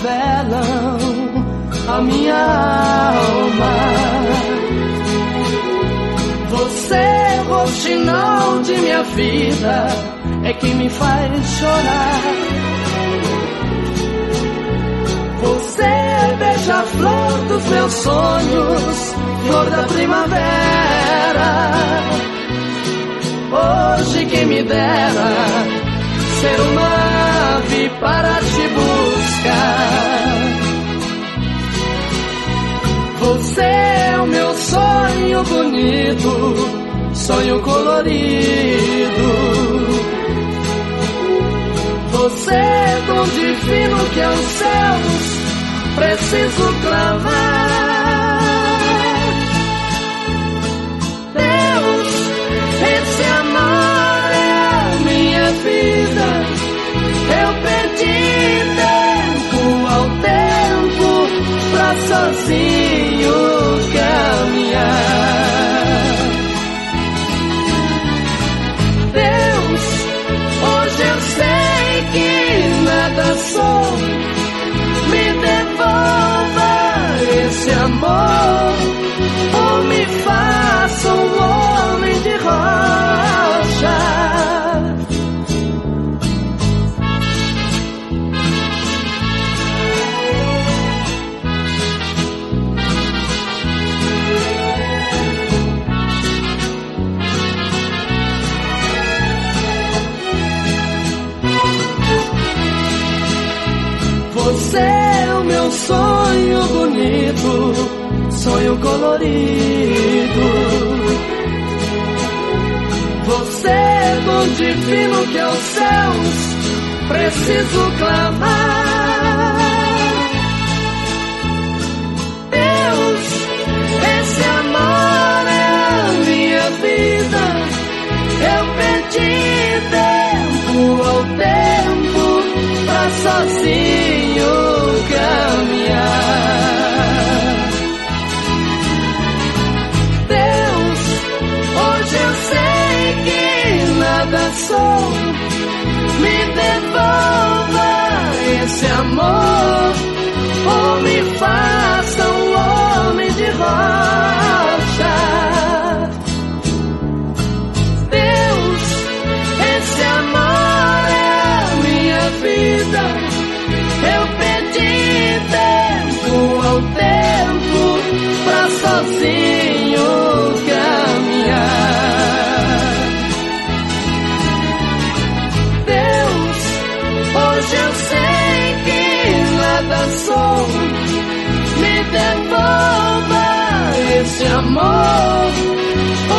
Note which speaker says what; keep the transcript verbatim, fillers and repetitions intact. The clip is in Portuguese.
Speaker 1: revelam a minha alma. Você, roxinol de minha vida, é quem me faz chorar. Você, beija-flor dos meus sonhos, flor da primavera. Hoje quem me dera ser uma ave para te buscar. Você é o meu sonho bonito, sonho colorido. Você é tão divino que aos céus preciso clamar. Deus, esse amor é a minha vida. Eu perdi tempo ao tempo pra sozinho caminhar. Deus, hoje eu sei que nada sou. Me devolva esse amor, ou me faça um homem de rocha. Você é o meu sonho bonito, sonho colorido. Você é tão divino que aos céus preciso clamar. Deus, esse amor é a minha vida. Eu perdi tempo ao tempo pra sozinho caminhar. Deus, hoje eu sei que nada sou. Me devolva esse amor, ou me faça um homem de rocha. Deus, esse amor é a minha vida. Eu perdi tempo ao tempo pra sozinho caminhar. Deus, hoje eu sei que nada sou. Me devolva esse amor,